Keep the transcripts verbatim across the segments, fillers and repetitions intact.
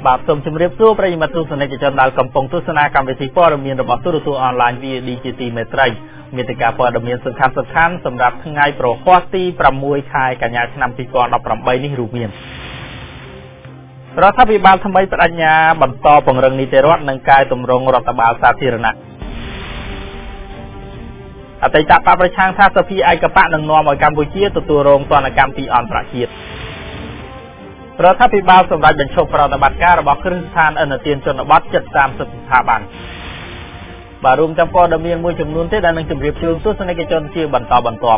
បាទសូមជម្រាបសួរប្រិយមិត្តទស្សនិកជនដែលកំពុងទស្សនាកម្មវិធីព័ត៌មានរបស់ទូរទស្សន៍អនឡាញ វី ឌី ជី ទី មេត្រីមាតិកាព័ត៌មានសំខាន់ៗសម្រាប់ថ្ងៃប្រហ័សទីប្រាំមួយខែកញ្ញាឆ្នាំពីរពាន់ដប់ប្រាំបីនេះរួមមានរដ្ឋាភិបាលថ្មីបដិញ្ញាបន្តពង្រឹងនីតិរដ្ឋនិងកែតម្រង់រដ្ឋបាលសាធារណៈអតីតបកប្រឆាំងថាសភាឯកបកនឹងនាំឲ្យកម្ពុជាទទួលរងទណ្ឌកម្មពីអន្តរជាតិរដ្ឋាភិបាលសម្រាប់បញ្ឈប់ប្រតិបត្តិការរបស់គ្រឹះស្ថានឥណទានជនបទជិតសាមសិបស្ថាប័នបាទរួមទាំងព័ត៌មានមួយចំនួនទៀតដែលនឹងជម្រាបជូនទស្សនិកជនជាបន្តបន្ទាប់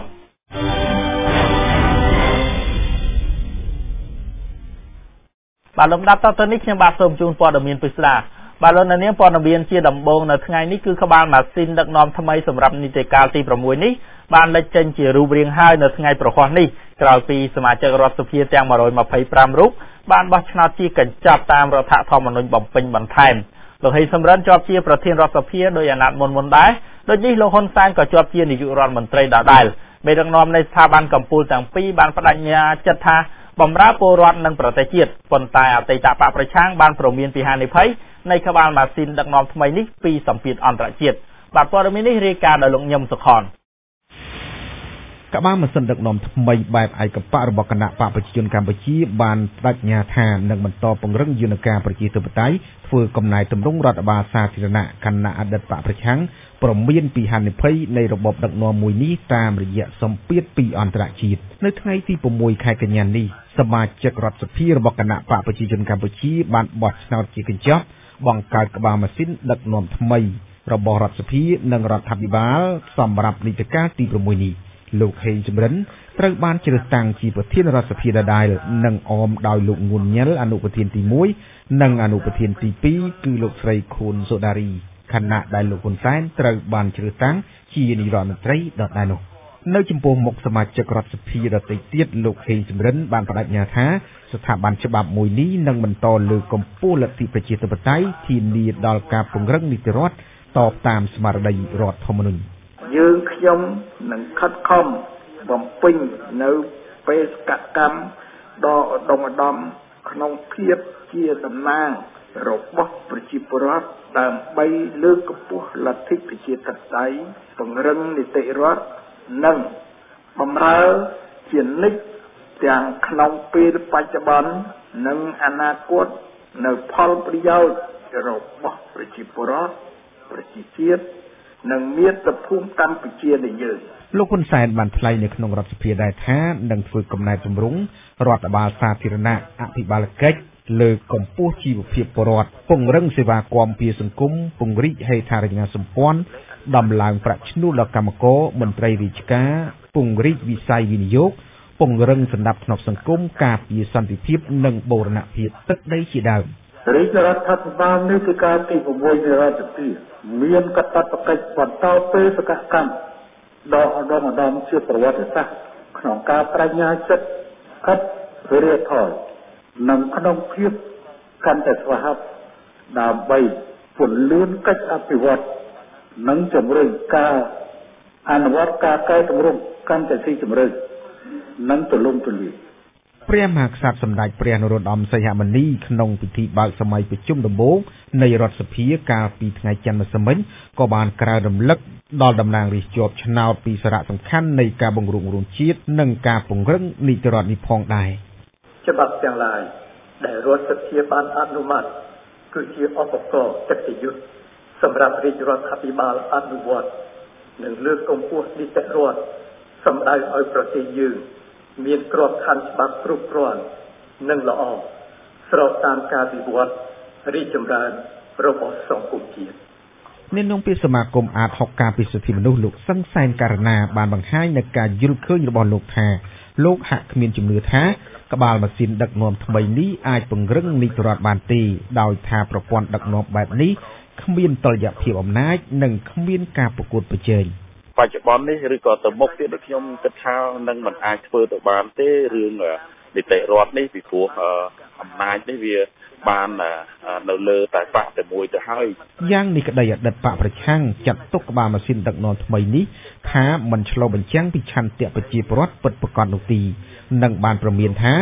បាទលំដាប់តទៅនេះខ្ញុំបាទសូមជូនព័ត៌មានពិស្ដាបាទលោកនាងព័ត៌មានជាដំបូងនៅថ្ងៃនេះគឺក្បាលម៉ាស៊ីនដឹកនាំថ្មីសម្រាប់នីតិកាលទីប្រាំមួយនេះបានលេចចេញជារូបរាងហើយនៅថ្ងៃប្រហ័សនេះក្រោយពីសមាជិករដ្ឋសភាទាំងមួយរយម្ភៃប្រាំរូបបានបោះឆ្នោតជាកញ្ចប់តាមរដ្ឋធម្មនុញ្ញបំពេញបន្ថែមលោកហេសំរិនជាប់ជាប្រធានរដ្ឋសភាដោយអាណត្តិមុនមុនដែរដូចនេះលោកហ៊ុនសែនក៏ជាប់ជានាយករដ្ឋមន្ត្រីដដែលមេដឹកនាំនៃស្ថាប័នកម្ពុជាទាំងពីរបានបដិញ្ញាចិត្តថាបម្រើពលរដ្ឋនិងប្រទេសជាតិប៉ុន្តែអតីតបកប្រឆាំងបានព្រមានពីហានិភ័យនៃក្បាលម៉ាស៊ីនដឹកនាំថ្មីនេះពីសម្ពាធអន្តរជាតិបាទព័ត៌មាននេះរាយការណ៍ដោយលោកញឹមសុខនក្បាលម៉ាស៊ីនដឹកនាំថ្មីបែបឯកបករបស់គណៈបកប្រជាជនកម្ពុជាបានបដិញ្ញាថានឹងបន្តពង្រឹងយន្តការប្រជាធិបតេយ្យធ្វើកំណែទម្រង់រដ្ឋបាលសាធារណៈគណៈអតីតបកប្រឆាំងព្រមានពីហានិភ័យនៃរបបដឹកនាំមួយនេះតាមរយៈសម្ពាធពីអន្តរជាតិនៅថ្ងៃទីប្រាំមួយខែកញ្ញានេះសមាជិករដ្ឋសភារបស់គណៈបកប្រជាជនកម្ពុជាបានបោះឆ្នោតជាកញ្ចប់បង្កើតក្បាលម៉ាស៊ីនដឹកនាំថ្មីរបស់រដ្ឋសភានិងរដ្ឋាភិបាលសម្រាប់នីតិកាលទីប្រាំមួយនេះលោកហេងសំរិនត្រូវបានជ្រើសតាំងជាប្រធានរដ្ឋសភាដដែលនិងអមដោយលោកងួនញ៉ិលអនុប្រធានទីមួយនិងអនុប្រធានទីពីរគឺលោកស្រីខួនសូដារីខណៈដែលលោកហ៊ុនសែនត្រូវបានជ្រើសតាំងជានាយករដ្ឋមន្ត្រីដដែលនោះនៅចំពោះមុខសមាជិករដ្ឋសភាដទៃទៀតលោកហេងសំរិនបានបដិញ្ញាថាស្ថាប័នច្បាប់មួយនេះនឹងបន្តលើកកម្ពស់លទ្ធិប្រជាធិបតេយ្យធានាដល់ការពង្រឹងនីតិរដ្ឋតបតាមស្មារតីរដ្ឋធម្មនុញ្ញយើងខ្ញុំនឹងខិតខំបំពេញនៅបេសកកម្មដ៏ឧត្តមឧត្តមក្នុងភាពជាតំណាងរបស់ប្រជាពលរដ្ឋដើម្បីលើកកម្ពស់លទ្ធិប្រជាធិបតេយ្យពង្រឹងនីតិរដ្ឋនិងបម្រើជានិច្ចទាំងក្នុងពេលបច្ចុប្បន្ននិងអនាគតនៅផលប្រយោជន៍របស់ប្រជាពលរដ្ឋប្រជាជាតិនិងមាតុភូមិកម្ពុជានៃយើងលោកហ៊ុនសែនបានថ្លែងនៅក្នុងរដ្ឋសភាដែរថានឹងធ្វើកំណែទម្រង់រដ្ឋបាលសាធារណៈអភិបាលកិច្ចលើកកម្ពស់ជីវភាពពលរដ្ឋពង្រឹងសេវាគាំពារសង្គមពង្រីកហេដ្ឋារចនាសម្ព័ន្ធដំឡើងប្រាក់ឈ្នួលដល់កម្មករមន្ត្រីរាជការពង្រីកវិស័យវិនិយោគពង្រឹងសណ្ដាប់ធ្នាប់សង្គមការពារសន្តិភាពនិងបូរណភាពទឹកដីជាដើមរាជរដ្ឋាភិបាលនីតិកាលទីប្រាំមួយនៃរដ្ឋសភាមានកាតព្វកិច្ចបន្តបេសកកម្មដ៏ឧត្តមឧត្តមជាប្រវត្តិសាស្ត្រក្នុងការបដិញ្ញាចិត្តឥតរាថយនិងក្នុងភាពកាន់តែស្វាហាប់ដើម្បីពន្លឿនកិច្ចអភិវឌ្ឍនិងជំរុញការអនុវត្តការកែតម្រង់កាន់តែស៊ីជម្រៅនិងទូលំទូលាយព្រះមហាក្សត្រសម្ដេចព្រះនរោត្តមសីហមុនីក្នុងពិធីបើកសម័យប្រជុំដំបូងនៃរដ្ឋសភាកាលពីថ្ងៃច័ន្ទម្សិលមិញក៏បានក្រើនរំលឹកដល់តំណាងរាស្ត្រជាប់ឆ្នោតពីសារៈសំខាន់នៃការបង្រួបបង្រួមជាតិនិងការពង្រឹងនីតិរដ្ឋនេះផងដែរច្បាប់ទាំងឡាយដែលរដ្ឋសភាបានអនុម័តគឺជាឧបករណ៍កិត្តិយសសម្រាប់រាជរដ្ឋាភិបាលអនុវត្តនិងលើកកម្ពស់នីតិរដ្ឋសម្ដៅឲ្យប្រទេសយើងមានក្របខ័ណ្ឌច្បាប់គ្រប់គ្រាន់និងល្អស្របតាមការវិវត្តរីកចម្រើនរបស់សង្គមជាតិនាយកពីសមាគមអាតហុកការពីសិទ្ធិមនុស្សលោកសឹងសែនករណាបានបង្ហាញនៅការយល់ឃើញរបស់លោកថាលោកហាក់គ្មានជំនឿថាក្បាលម៉ាស៊ីនដឹកនាំថ្មីនេះអាចពង្រឹងនីតិរដ្ឋបានទេដោយថាប្រព័ន្ធដឹកនាំបែបនេះគ្មានតុល្យភាពអំណាចនិងគ្មានការប្រកួតប្រជែងបច្ចុប្បន្ននេះឬក៏ទៅមុខទៀតខ្ញុំគិតថានឹងមិនអាចធ្វើទៅបានទេរឿងនីតិរដ្ឋនេះពីព្រោះអំណាចនេះវាបាននៅលើតែបកតែមួយទៅហើយយ៉ាងនេះក្តីអតីតបកប្រឆាំងចាត់ទុកក្បាលម៉ាស៊ីនដឹកនាំថ្មីនេះថាមិនឆ្លុះបញ្ចាំងពីឆន្ទៈប្រជាពលរដ្ឋពិតប្រាកដនោះទេនិងបានប្រមានថា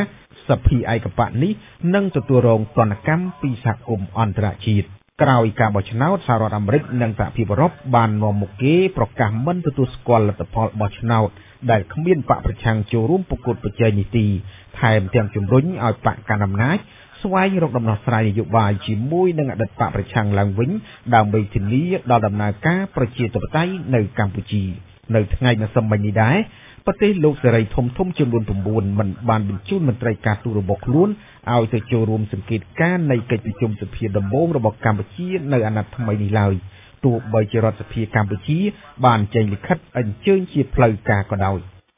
សភាឯកបៈនេះនឹងទទួលរងទណ្ឌកម្មពីសហគមន៍អន្តរជាតិក្រោយការបោះឆ្នោតសហរដ្ឋអាមេរិកនិងសហភាពអឺរ៉ុបបាននាំមកគេប្រកាសមិនទទួលស្គាល់លទ្ធផលបោះឆ្នោតដែលគ្មានបកប្រឆាំងចូលរួមប្រកួតប្រជែងនេះទេថែមទាំងជំរុញឲ្យបកកណ្ដាលអំណាចស្វែងរកដំណោះស្រាយនយោបាយជាមួយនឹងអតីតបកប្រឆាំងឡើងវិញដើម្បីធានាដល់ដំណើរការប្រជាធិបតេយ្យនៅកម្ពុជានៅថ្ងៃម្សិលមិញនេះដែរប្រទេសលោកសេរីធំធំចំនួន៩មិនបានបញ្ជូនមន្ត្រីការទូតរបស់ខ្លួនឲ្យទៅចូលរួមសង្កេតការណ៍នៃកិច្ចប្រជុំសភាដំបូងរបស់កម្ពុជានៅអាណត្តិថ្មីនេះឡើយទោះបីជារដ្ឋសភាកម្ពុជាបានចេញលិខិតអញ្ជើញជាផ្លូវការក៏ដោយ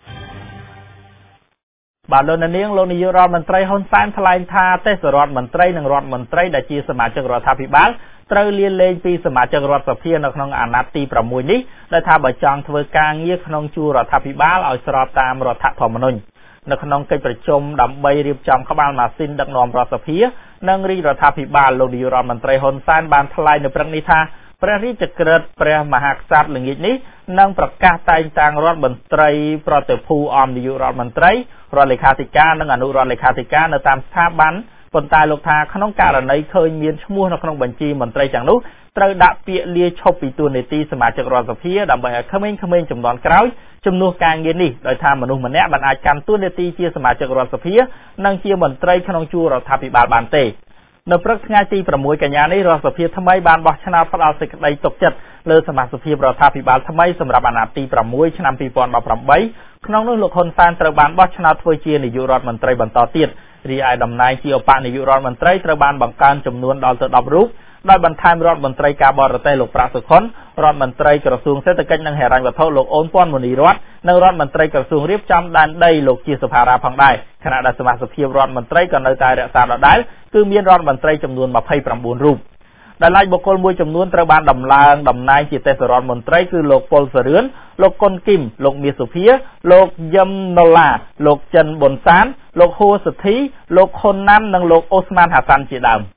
បាទលោកនាងលោកនាយករដ្ឋមន្ត្រីហ៊ុនសែនថ្លែងថាទេសរដ្ឋមន្ត្រីនិងរដ្ឋមន្ត្រីដែលជាសមាជិករដ្ឋាភិបាលត្រូវលាលែងពីសមាជិករដ្ឋសភានៅក្នុងអាណត្តិទី៦នេះដែលថាបើចង់ធ្វើការងារក្នុងជួររដ្ឋាភិបាលឲ្យស្របតាមរដ្ឋធម្មនុញ្ញនៅក្នុងកិច្ចប្រជុំដើម្បីរៀបចំក្បាលម៉ាស៊ីនដឹកនាំរដ្ឋសភានិងរាជរដ្ឋាភិបាលលោកនាយករដ្ឋមន្ត្រីហ៊ុនសែនបានថ្លែងនៅព្រឹកនេះថាព្រះរាជក្រឹត្យព្រះមហាក្សត្រល្ងាចនេះនឹងប្រកាសតែងតាំងរដ្ឋមន្ត្រីប្រតិភូអមនាយករដ្ឋមន្ត្រីរដ្ឋលេខាធិការនិងអនុរដ្ឋលេខាធិការនៅតាមស្ថាប័នប៉ុន្តែលោកថាក្នុងករណីឃើញមានឈ្មោះនៅក្នុងបញ្ជីមន្ត្រីទាំងនោះត្រូវដាក់ពាក្យលាឈប់ពីតួនាទីសមាជិករដ្ឋសភាដើម្បីឲ្យក្មេងៗជំនាន់ក្រោយជំនួសការងារនេះដោយថាមនុស្សម្នាក់មិនអាចកាន់តួនាទីជាសមាជិករដ្ឋសភានិងជាមន្ត្រីក្នុងជួររដ្ឋាភិបាលបានទេនៅព្រឹកថ្ងៃទី៦កញ្ញានេះរដ្ឋសភាថ្មីបានបោះឆ្នោតផ្ដល់សេចក្តីទុកចិត្តលើសមាជិករដ្ឋាភិបាលថ្មីសម្រាប់អាណត្តិទី៦ឆ្នាំពីរពាន់ដប់ប្រាំបីក្នុងនោះលោកហ៊ុនសែនត្រូវបានបោះឆ្នោតធ្វើជានាយករដ្ឋមន្ត្រីបន្តទៀតរីឯតំណែងជាឧបនាយករដ្ឋមន្ត្រីត្រូវបានបង្កើនចំនួនដល់ទៅដប់រូបដោយបន្ថែមរដ្ឋមន្ត្រីការបរទេសលោកប្រាក់សុខុនរដ្ឋមន្ត្រីក្រសួងសេដ្ឋកិច្ចនិងហិរញ្ញវត្ថុលោកអូនពាន់មុនីរតន៍និងរដ្ឋមន្ត្រីក្រសួងរៀបចំដែនដីលោកជាសុផារ៉ាផងដែរខណៈដែលសមាជិករដ្ឋមន្ត្រីក៏នៅតែរក្សាដដែលគឺមានរដ្ឋមន្ត្រីចំនួនម្ភៃប្រាំបួនរូបដែលឡែកបុគ្គលមួយចំនួនត្រូវបានដំឡើងតំណែងជាទេសរដ្ឋមន្ត្រីគឺលោកប៉ុលសរឿនលោកកុនគឹមលោកមាសសុភាលោកយឹមណូឡាលោកចិនប៊ុនសានលោកហួរសុធីលោកខុនណាន់និងលោកអូស្មានហាសាន់ជាដើម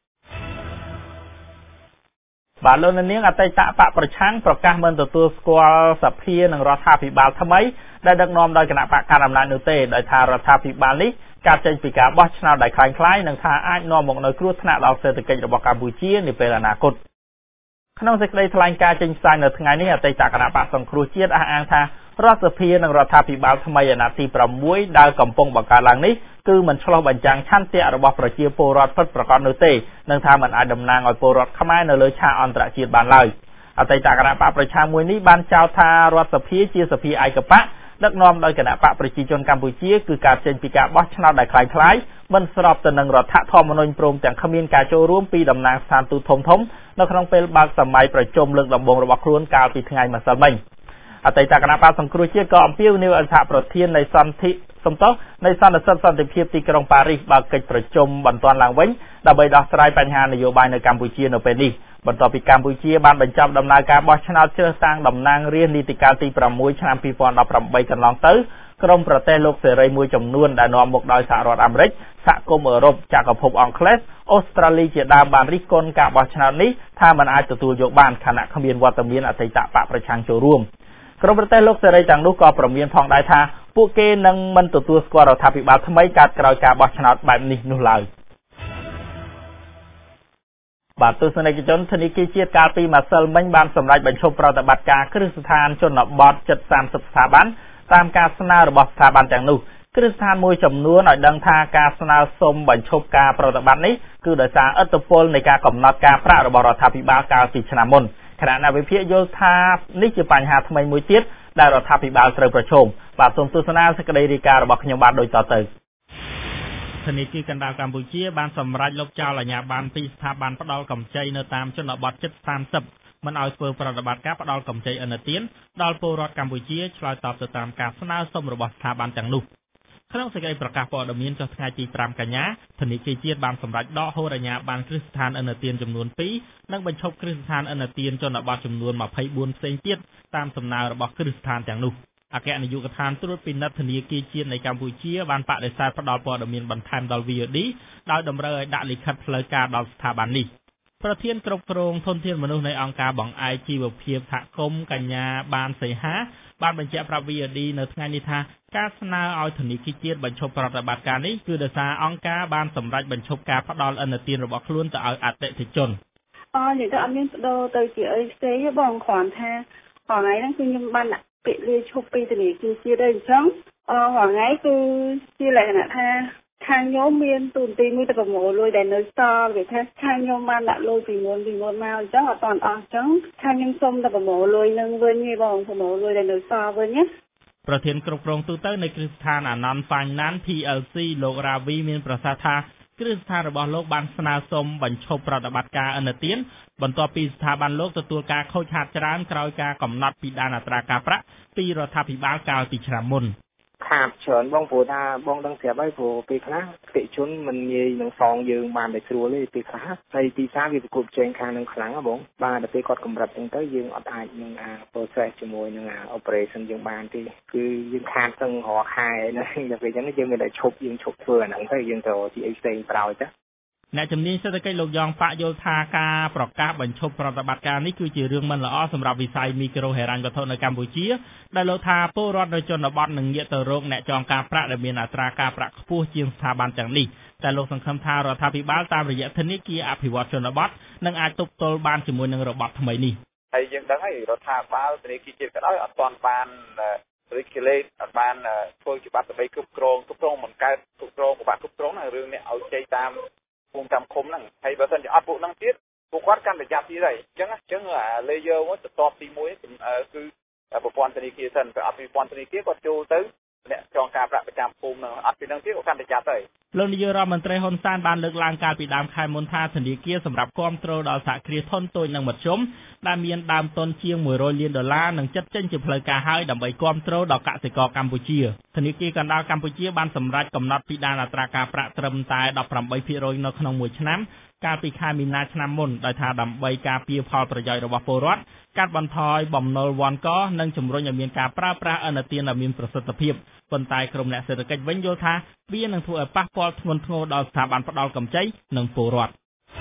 បាទលោកនាងអតីតបកប្រឆាំងប្រកាសមិនទទួលស្គាល់សភានិងរដ្ឋាភិបាលថ្មីដែលដឹកនាំដោយគណៈបកកណ្ដាលអំណាចនោះទេដោយថារដ្ឋាភិបាលនេះការចេញពីការបោះឆ្នោតដែលคล้ายៗនឹងថាអាចនាំមកនូវគ្រោះថ្នាក់ដល់សេដ្ឋកិច្ចរបស់កម្ពុជានាពេលអនាគតក្នុងសេចក្តីថ្លែងការណ៍ចេញផ្សាយនៅថ្ងៃនេះអតីតគណៈបកសង្គ្រោះជាតិអះអាងថារដ្ឋសភានិងរដ្ឋាភិបាលថ្មីអាណត្តិទី៦ដែលកំពុងបង្កើតឡើងនេះគឺមិនឆ្លុះបញ្ចាំងឆន្ទៈរបស់ប្រជាពលរដ្ឋពិតប្រាកដនោះទេនិងថាมันអាចតំណាងឲ្យពលរដ្ឋខ្មែរនៅលើឆាកអន្តរជាតិបានឡើយអតីតគណៈបកប្រឆាំងមួយនេះបានចោទថារដ្ឋសភាជាសភាឯកបកដឹកនាំដោយគណៈបកប្រជាជនកម្ពុជាគឺការចេញពីការបោះឆ្នោតដែលคล้ายៗមិនស្របទៅនឹងរដ្ឋធម្មនុញ្ញព្រមទាំងគ្មានការចូលរួមពីតំណាងស្ថានទូតធំៗនៅក្នុងពេលបើកសម័យប្រជុំលើកដំបូងរបស់ខ្លួនកាលពីថ្ងៃម្សិលមិញអតីតគណៈបកសង្គ្រោះជាតិក៏អំពាវនាវឲ្យសហប្រធាននៃសន្ធិសំទោសនៃសន្និសីទសន្តិភាពទីក្រុងប៉ារីសបើកកិច្ចប្រជុំបន្ទាន់ឡើងវិញដើម្បីដោះស្រាយបញ្ហានយោបាយនៅកម្ពុជានៅពេលនេះបន្ទាប់ពីកម្ពុជាបានបញ្ចប់ដំណើរការបោះឆ្នោតជ្រើសតាំងតំណាងរាស្ត្រនីតិកាលទី៦ឆ្នាំពីរពាន់ដប់ប្រាំបីកន្លងទៅក្រុមប្រទេសលោកសេរីមួយចំនួនដែលនាំមកដោយសហរដ្ឋអាមេរិកសហគមន៍អឺរ៉ុបចក្រភពអង់គ្លេសអូស្ត្រាលីជាដើមបានរិះគន់ការបោះឆ្នោតនេះថាมันអាចទទួលយកបានខណៈគ្មានវត្តមានអតីតបកប្រឆាំងចូលរួមក្រុមប្រទេសលោកសេរីទាំងនោះក៏ប្រមានផងដែរថាពួកគេនឹងមិនទទួលស្គាល់រដ្ឋាភិបាលថ្មីកើតក្រោយការបោះឆ្នោតបែបនេះនោះឡើយបាទទស្សនិកជនធនាគារជាតិកាលពីម្សិលមិញបានសម្រេចបញ្ឈប់ប្រតិបត្តិការគ្រឹះស្ថានជនបទជិតសាមសិបស្ថាប័នតាមការស្នើរបស់ស្ថាប័នទាំងនោះគ្រឹះស្ថានមួយចំនួនឲ្យដឹងថាការស្នើសុំបញ្ឈប់ការប្រតិបត្តិនេះគឺដោយសារឥទ្ធិពលនៃការកំណត់ការប្រាក់របស់រដ្ឋាភិបាលកាលពីឆ្នាំមុនខណៈអ្នកវិភាគយល់ថានេះជាបញ្ហាថ្មីមួយទៀតដែលរដ្ឋាភិបាលត្រូវប្រឈមបាទសូមទស្សនាសេចក្តីរាយការណ៍របស់ខ្ញុំបាទដូចតទៅធនាគារកណ្ដាលកម្ពុជាបានសម្រេចលុបចោលអាជ្ញាប័ណ្ណពីស្ថាប័នផ្ដល់កម្ចីនៅតាមជនបទជិតសាមសិបមិនឲ្យធ្វើប្រតិបត្តិការផ្ដល់កម្ចីឥណទានដល់ពលរដ្ឋកម្ពុជាឆ្លើយតបទៅតាមការស្នើសុំរបស់ស្ថាប័នទាំងនោះក្នុងសេចក្តីប្រកាសព័ត៌មានចុះថ្ងៃទីប្រាំកញ្ញាធនាគារជាតិបានសម្រេចដកហូតអាជ្ញាប័ណ្ណគ្រឹះស្ថានឥណទានចំនួនពីរនិងបញ្ឈប់គ្រឹះស្ថានឥណទានជនបទចំនួនម្ភៃបួនផ្សេងទៀតតាមសំណើរបស់គ្រឹះស្ថានទាំងនោះអគ្គនាយកដ្ឋានត្រួតពិនិត្យធនាគារជាតិនៃកម្ពុជាបានបដិសេធផ្ដល់ព័ត៌មានបន្ថែមដល់ វី អូ ឌី ដោយតម្រូវឲ្យដាក់លិខិតផ្លូវការដល់ស្ថាប័ននេះប្រធានគ្រប់គ្រងធនធានមនុស្សនៃអង្គការបង្អែកជីវភាពសហគមន៍កញ្ញាបានសីហាបានបញ្ជាក់ប្រាប់ วี โอ ดี នៅថ្ងៃនេះថាការស្នើឲ្យធនាគារជាតិបញ្ឈប់ប្រតិបត្តិការនេះគឺដោយសារអង្គការបានសម្រេចបញ្ឈប់ការផ្ដល់ឥណទានរបស់ខ្លួនទៅឲ្យអតិថិជនអនិយាយទៅអត់មានបដូរទៅជាអីផ្សេងទេបងគ្រាន់ថាថ្ងៃហ្នឹងគឺខ្ញុំបានដាក់ពាក្យលាឈប់ពីធនាគារជាតិដែរអញ្ចឹងអឺថ្ងៃគឺជាលក្ខណៈថាខាងខ្ញុំមានទូនទីមួយទៅប្រមូលលុយដែលនៅសល់វាថាខាងខ្ញុំបានដាក់លុយពីមុនពីមុនមកអញ្ចឹងអត់តាន់អស់អញ្ចឹងខាងខ្ញុំសុំទៅប្រមូលលុយនឹងវិញទេបងប្រមូលលុយដែលនៅសល់វិញណាប្រធានគ្រប់គ្រងទូទៅនៃគ្រឹះស្ថាន Anand Finance พี แอล ซี លោក រាវី មានប្រសាសន៍ថាគ្រឹះស្ថានរបស់លោកបានស្នើសុំបញ្ឈប់ប្រតិបត្តិការឥណទានបន្ទាប់ពីស្ថាប័នលោកទទួលការខូចខាតច្រើនក្រោយការកំណត់ពីដានអត្រាការប្រាក់ពីរដ្ឋាភិបាលកាលពីឆ្នាំមុនខាតច្រើនបងព្រោះថាបងដឹងស្រាប់ហើយព្រោះពេលខ្លះកិច្ចជនមិនងាយនឹងសងយើងបានតែស្រួលទេពេលខ្លះហើយទីផ្សារវាប្រកួតប្រជែងខាងនឹងខ្លាំងហ៎បងបាទដល់ពេលគាត់កម្រិតអញ្ចឹងទៅយើងអត់អាចនឹងអា process ជាមួយនឹងអា operation យើងបានទេគឺយើងខាតទាំងរាល់ខែណាដល់ពេលអញ្ចឹងយើងមានតែឈប់យើងឈប់ធ្វើអាហ្នឹងទៅយើងទៅទីអីផ្សេងក្រោយទៅអ្នកជំនាញសេដ្ឋកិច្ចលោកយ៉ងប៉ាក់យល់ថាការប្រកាសបញ្ឈប់ប្រតិបត្តិការនេះគឺជារឿងមិនល្អសម្រាប់វិស័យមីក្រូហិរញ្ញវត្ថុនៅកម្ពុជាដែលលោកថាពលរដ្ឋនៅជនបទនឹងងាកទៅរកអ្នកចងការប្រាក់ដែលមានអត្រាការប្រាក់ខ្ពស់ជាងស្ថាប័នទាំងនេះតែលោកសង្ឃឹមថារដ្ឋាភិបាលតាមរយៈធនាគារអភិវឌ្ឍជនបទនឹងអាចទប់ទល់បានជាមួយនឹងរបបថ្មីនេះហើយយើងដឹងហើយរដ្ឋាភិបាលធនាគារជាតិក៏ដោយអត់ទាន់បាន regulate អត់បានធ្វើច្បាប់ដើម្បីគ្រប់គ្រងគ្រប់គ្រងមិនកើតគ្រប់គ្រងពិបាកគ្រប់គ្រងហ្នឹងរឿងនេះឲ្យជ័យតាមភូមិកម្មឃុំហ្នឹងហើយបើមិនជាអត់ពួកហ្នឹងទៀតពួកគាត់កាន់តែចាប់ទៀតហើយអញ្ចឹងអញ្ចឹងអា layer មួយបន្ទាប់ទីមួយគឺប្រព័ន្ធធនាគារសិនតែអត់ពីប្រព័ន្ធធនាគារគាត់ចូលទៅអ្នកចងការប្រាក់ប្រចាំភូមិហ្នឹងអត់ពីហ្នឹងទៀតគាត់កាន់តែចាប់ហើយលោកនាយករដ្ឋមន្ត្រីហ៊ុនសែនបានលើកឡើងកាលពីដើមខែមុនថាធនាគារសម្រាប់គ្រប់គ្រងដល់សហគ្រាសធុនតូចនិងមធ្យមដែលមានដើមទុនជាងមួយរយលានដុល្លារនឹងចាត់ចេញជាផ្លូវការហើយដើម្បីគ្រប់គ្រងដល់កសិករកម្ពុជាធនាគារកណ្ដាលកម្ពុជាបានសម្រេចកំណត់ពីដានអត្រាការប្រាក់ត្រឹមតែដប់ប្រាំបីភាគរយនៅក្នុងមួយឆ្នាំកាលពីខែមីនាឆ្នាំមុនដោយថាដើម្បីការពារផលប្រយោជន៍របស់ពលរដ្ឋកាត់បន្ថយបំណុលវ៉ាន់កនិងជំរុញឲ្យមានការប្រើប្រាស់ឥណទានដែលមានប្រសិទ្ធភាពប៉ុន្តែក្រុមអ្នកសេដ្ឋកិច្ចវិញយល់ថាវានឹងធ្វើឲ្យប៉ះពាល់ធ្ងន់ធ្ងរដល់ស្ថាប័នផ្ដល់កម្ចីនិងពលរដ្ឋ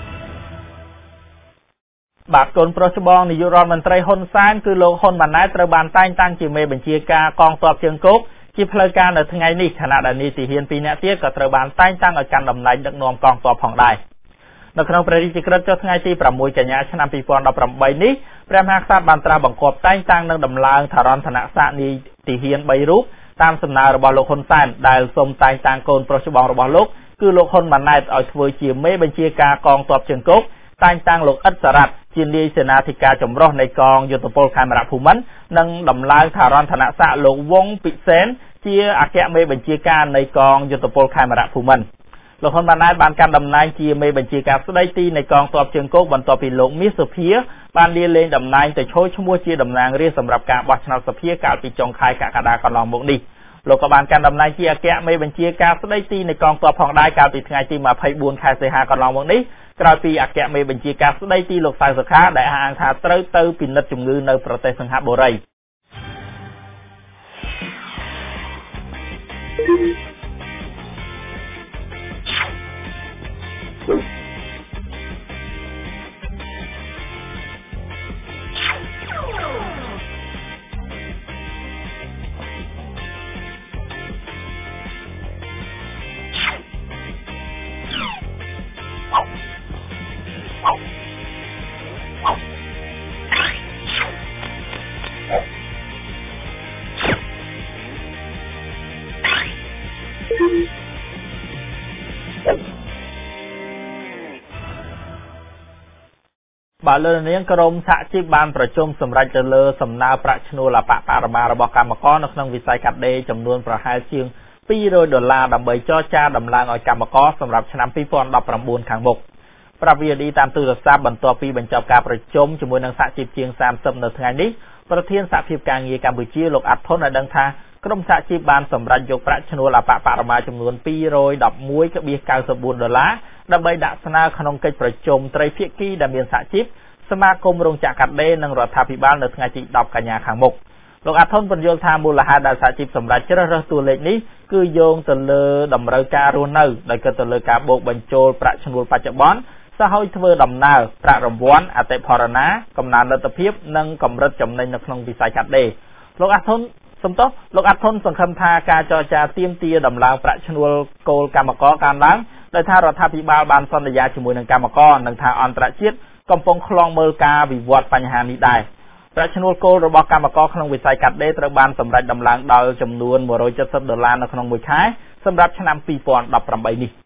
បាទកូនប្រុសច្បងនាយករដ្ឋមន្ត្រីហ៊ុនសែនគឺលោកហ៊ុនម៉ាណែតត្រូវបានតែងតាំងជាមេបញ្ជាការកងទ័ពជើងគោកជាផ្លូវការនៅថ្ងៃនេះខណៈដែលនីតិហានពីរនាក់ទៀតក៏ត្រូវបានតែងតាំងឲ្យកាន់តំណែងដឹកនាំកងទ័ពផងដែរនៅក្នុងព្រះរាជក្រឹត្យចុះថ្ងៃទីប្រាំមួយកញ្ញាឆ្នាំពីរពាន់ដប់ប្រាំបីនេះព្រះមហាក្សត្របានត្រាស់បង្គាប់តែងតាំងនិងដំឡើងថរន្តនស័ក្តិនីតិហានបីរូបតាមសំណើរបស់លោកហ៊ុនសែនដែលសូមតែងតាំងកូនប្រុសច្បងរបស់លោកគឺលោកហ៊ុនម៉ាណែតឲ្យធ្វើជាមេបញ្ជាការកងទ័ពជើងគោកតែងតាំងលោកអ៊ិតសារ៉ាត់ជានាយសេនាធិការចម្រុះនៃកងយុទ្ធពលខេមរៈភូមិន្ទនិងដំឡើងថរន្តនស័ក្តិលោកវងពិសេនជាអគ្គមេបញ្ជាការនៃកងយុទ្ធពលខេមរៈភូមិន្ទលោកហ៊ុនម៉ាណែតបានកាន់តំណែងជាមេបញ្ជាការស្ដីទីនៃកងទ័ពជើងគោកបន្ទាប់ពីលោកមាសសុភាបានលាលែងតំណែងទៅឈរឈ្មោះជាតំណាងរាស្ត្រសម្រាប់ការបោះឆ្នោតសភាកាលពីចុងខែកក្កដាកន្លងមកនេះលោកក៏បានកាន់តំណែងជាអគ្គមេបញ្ជាការស្ដីទីនៃកងទ័ពផងដែរកាលពីថ្ងៃទីម្ភៃបួនខែសីហាកន្លងមកនេះក្រោយពីអគ្គមេបញ្ជាការស្ដីទីលោកសៅសុខាដែលអះអាងថាត្រូវទៅពិនិត្យជំងឺនៅប្រទេសសិង្ហបុរីបាទលើនាងក្រមសហជីពបានប្រជុំសម្រេចទៅលើសំណើប្រាក់ឈ្នួលអបបរមារបស់កម្មករនៅក្នុងវិស័យកាត់ដេរចំនួនប្រហែលជាងពីររយដុល្លារដើម្បីចរចាដំឡើងឲ្យកម្មករសម្រាប់ឆ្នាំពីរពាន់ដប់ប្រាំបួនខាងមុខប្រាប់ วี โอ ดี តាមទូរស័ព្ទបន្ទាប់ពីបញ្ចប់ការប្រជុំជាមួយនឹងសហជីពជាងសាមសិបនៅថ្ងៃនេះប្រធានសហភាពការងារកម្ពុជាលោកអាត់ថុនបានដឹងថាក្រុមសហជីពបានសម្រេចយកប្រាក់ឈ្នួលអបបរមាចំនួនពីររយដប់មួយដុល្លារដើម្បីដាក់ស្នើក្នុងកិច្ចប្រជុំត្រីភាគីដែលមានសហជីពសមាគមរោងចក្រកាត់ដេរនិងរដ្ឋាភិបាលនៅថ្ងៃទីដប់កញ្ញាខាងមុខលោកអាថុនបញ្យល់ថាមូលហេតុដែលសហជីពសម្រាប់ជ្រើសរើសតួលេខនេះគឺយោងទៅលើតម្រូវការរស់នៅដោយគិតទៅលើការបូកបញ្ចូលប្រាក់ឈ្នួលបច្ចុប្បន្នសហឲ្យធ្វើដំណើរប្រាក់រង្វាន់អតិផរណាកំណើនលទ្ធភាពនិងកម្រិតចំណេញនៅក្នុងវិស័យកាត់ដេរលោកអាធនសំទោសលោកអាធនសង្ឃឹមថាការចរចាទាមទារដំឡើងប្រាក់ឈ្នួលគោលកម្មករកើនឡើងដោយថារដ្ឋាភិបាលបានសន្យាជាមួយនឹងកម្មករនិងថាអន្តរជាតិកំពុងខ្លងមើលការវិវត្តបញ្ហានេះដែរប្រាក់ឈ្នួលគោលរបស់កម្មករក្នុងវិស័យកាត់ដេរត្រូវបានសម្រេចដំឡើងដល់ចំនួនone hundred seventyដុល្លារនៅក្នុងមួយខែសម្រាប់ឆ្នាំtwo thousand eighteenនេះ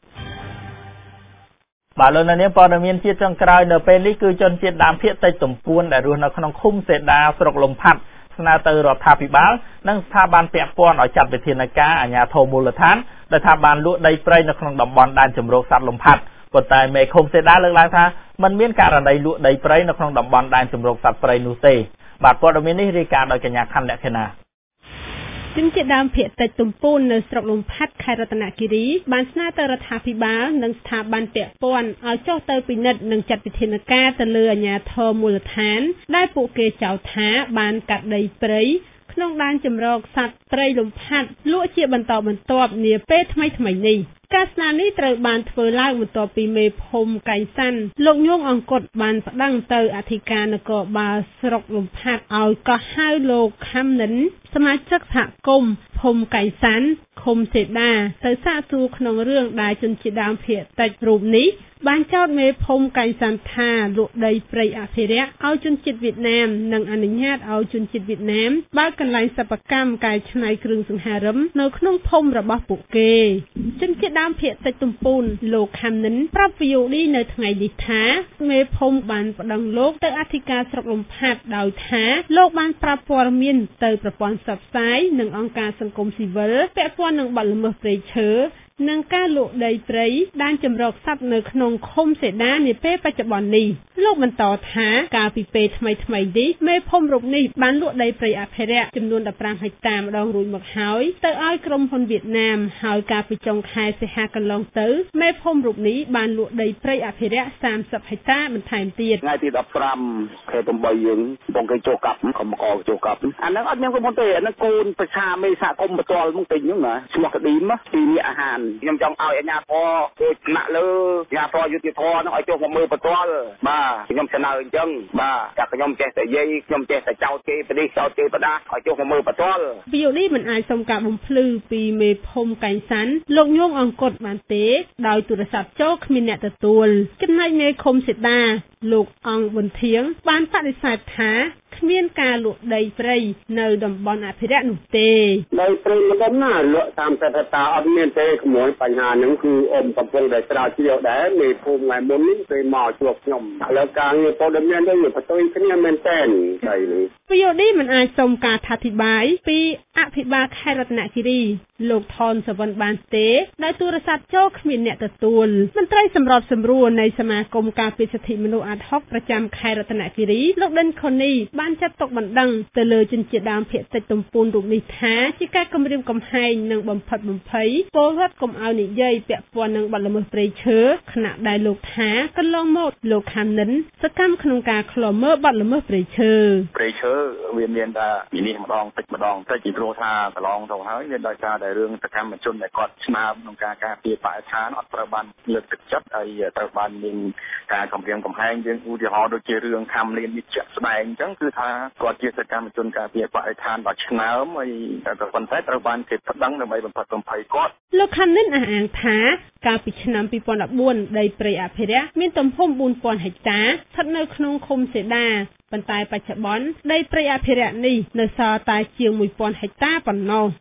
បាទលោកនាងព័ត៌មានជាតិចុងក្រោយនៅពេលនេះគឺជនជាតិដើមភាគតិចទំពួនដែលរស់នៅក្នុងឃុំសេដាស្រុកលំផាត់ស្នើទៅរដ្ឋាភិបាលនិងស្ថាប័នពាក់ព័ន្ធឲ្យចាត់វិធានការអាជ្ញាធរមូលដ្ឋានដែលថាបានលក់ដីព្រៃនៅក្នុងតំបន់ដែនជម្រកសត្វលំផាត់ប៉ុន្តែមេឃុំសេដាលើកឡើងថាมันមានករណីលក់ដីព្រៃនៅក្នុងតំបន់ដែនជម្រកសត្វព្រៃនោះទេបាទព័ត៌មាននេះរាយការណ៍ដោយកញ្ញាខណ្ឌលក្ខិណាជនជាតិដើមភាគតិចទំពួននៅស្រុកលំផាត់ខេត្តរតនគិរីបានស្នើទៅរដ្ឋាភិបាលនិងស្ថាប័នពាក់ព័ន្ធឲ្យចុះទៅពិនិត្យនិងចាត់វិធានការទៅលើអាជ្ញាធរមូលដ្ឋានដែលពួកគេចោទថាបានកាត់ដីព្រៃក្នុងដែនជម្រកសត្វព្រៃលំផាត់លក់ជាបន្តបន្ទាប់នាពេលថ្មីៗនេះការស្នើនេះត្រូវបានធ្វើឡើងបន្ទាប់ពីមេភូមិកែងសាន់លោកញងអង្គតបានប្តឹងទៅអធិការនគរបាលស្រុកលំផាត់ឲ្យកោះហៅលោកខំនិនសមាជិកសហគមន៍ភូមិកែងសាន់ឃុំសេដាទៅសាកសួរក្នុងរឿងដែលជនជាតិដើមភាគតិចរូបនេះបានចោទមេភូមិកែងសាន់ថាលក់ដីព្រៃអភិរក្សឲ្យជនជាតិវៀតណាមនិងអនុញ្ញាតឲ្យជនជាតិវៀតណាមបើកកន្លែងសិប្បកម្មកែច្នៃគ្រឿងសង្ហារិមនៅក្នុងភូមិរបស់ពួកគេជនជាតិដើមភាគតិចទំពួនលោកខំនិនប្រាប់វីអូឌីនៅថ្ងៃនេះថាមេភូមិបានប្តឹងលោកទៅអធិការស្រុកលំផាត់ដោយថាលោកបានប្រាប់ព័ត៌មានទៅប្រព័ន្ធផ្សព្វផ្សាយនិងអង្គការសង្គមស៊ីវិលពាក់ព័ន្ធនឹងបទល្មើសព្រៃឈើនិងការលក់ដីព្រៃដែនជម្រកសត្វនៅក្នុងឃុំសេដានាពេលបច្ចុប្បន្ននេះលោកបន្តថាកាលពីពេលថ្មីៗនេះមេភូមិរូបនេះបានលក់ដីព្រៃអភិរក្សចំនួនfifteenហិកតាម្ដងរួចមកហើយទៅឲ្យក្រុមហ៊ុនវៀតណាមហើយកាលពីចុងខែសីហាកន្លងទៅមេភូមិរូបនេះបានលក់ដីព្រៃអភិរក្សthirtyហិកតាបន្ថែមទៀតថ្ងៃទីfifteenខែeightយើងបងគេចូលកាប់កម្មករចូលកាប់អាហ្នឹងអត់មានគុំទេអាហ្នឹងកូនប្រឆាមេសហគមន៍បន្ទាល់មកទិញហ្នឹងណាឈ្មោះកឌីមពីនេះអាហារខ្ញុំចង់ឲ្យអាជ្ញាធរដូចថ្នាក់លើអាជ្ញាធរយុតិធម៌ហ្នឹងឲ្យចុះមកមើលបន្ទាល់បាទខ្ញុំស្នើអញ្ចឹងបាទតែខ្ញុំចេះតែនិយាយខ្ញុំចេះតែចោទគេប្រទេសចោទគេបដាឲ្យចុះមកមើលបន្ទាល់វីអូឌីមិនអាចសុំការបំភ្លឺពីមេភូមិកែងសាន់លោកញងអង្គតបានទេដោយទូរស័ព្ទចូលគ្មានអ្នកទទួលចំណែកមេឃុំសេដាលោកអង្គប៊ុនធៀងបានបដិសេធថាគ្មានការលក់ដីព្រៃនៅតំបន់អភិរក្សនោះទេដីព្រៃមិនដឹងណាលក់តាមតែតាអត់មានទេក្មួយបញ្ហាហ្នឹងគឺអមកំពុងតែស្រាវជ្រាវដែរមេភូមិថ្ងៃមុននេះគេមកជួបខ្ញុំឥឡូវការងារព័ត៌មាននេះវាបន្ទុយគ្នាមែនតើស្អីនេះវីអូឌីមិនអាចសុំការអធិប្បាយពីអភិបាលខេត្តរតនគិរីលោកថនសវណ្ណបានទេដោយទូរស័ព្ទចូលគ្មានអ្នកទទួលមន្ត្រីសម្របសម្រួលនៃសមាគមការពារសិទ្ធិមនុស្សអាតហុកប្រចាំខេត្តរតនគិរីលោកដិនខូនីបានចាត់ទុកបណ្ដឹងទៅលើជនជាតិដើមភាគតិចទំពួនរូបនេះថាជាការគំរាមកំហែងនិងបំផិតបំភ័យពលរដ្ឋកុំឲ្យនិយាយពាក់ព័ន្ធនឹងបទល្មើសព្រៃឈើខណៈដែលលោកថាកន្លងមកលោកខាំនិនសកម្មក្នុងការឃ្លាំមើលបទល្មើសព្រៃឈើព្រៃឈើវាមានតែពីនេះម្ដងតិចម្ដងតិចពីព្រោះថាកន្លងទៅហើយមានដោយសារតែរឿងសកម្មជនដែលគាត់ស្នើក្នុងការការពារបរិស្ថានអត់ត្រូវបានលើកទឹកចិត្តហើយត្រូវបានមានការគំរាមកំហែងយើងឧទាហរណ៍ដូចជារឿងខំលៀននេះជាក់ស្ដែងអញ្ចឹងគឺថាគាត់ជាសកម្មជនការពារបរិស្ថានដ៏ឆ្នើមហើយតែប៉ុន្តែត្រូវបានគេប្តឹងដើម្បីបំផិតបំភ័យគាត់លោកខាំនិនអះអាងថាកាលពីឆ្នាំtwo thousand fourteenដីព្រៃអភិរក្សមានទំហំfour thousandហិកតាស្ថិតនៅក្នុងឃុំសេដាប៉ុន្តែបច្ចុប្បន្នដីព្រៃអភិរក្សនេះនៅសល់តែជាងone thousandហិកតាប៉ុណ្ណោះ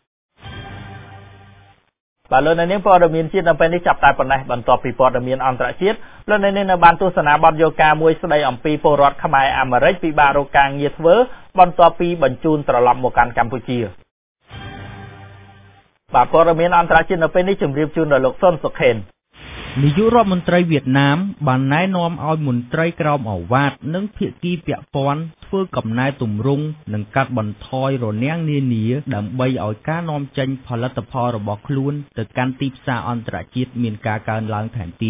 បាទលោកនាងព័ត៌មានជាតិនៅពេលនេះចាប់តែប៉ុណ្ណេះបន្ទាប់ពីព័ត៌មានអន្តរជាតិលោកនាងនៅបានទស្សនាបទយការមួយស្ដីអំពីពលរដ្ឋខ្មែរអាមេរិកពិបាករកការងារធ្វើបន្ទាប់ពីបញ្ជូនត្រឡប់មកកាន់កម្ពុជាបាទព័ត៌មានអន្តរជាតិនៅពេលនេះជម្រាបជូនដល់លោកសុនសុខេននាយករដ្ឋមន្ត្រីវៀតណាមបានណែនាំឲ្យមន្ត្រីក្រមអាវ៉ាតនិងភាគីពាក់ព័ន្ធធ្វើកំណែទម្រង់និងកាត់បន្ថយរនាំងនានាដើម្បីឲ្យការនាំចេញផលិតផលរបស់ខ្លួនទៅកាន់ទីផ្សារអន្តរជាតិមានការកើនឡើងថែមទៀត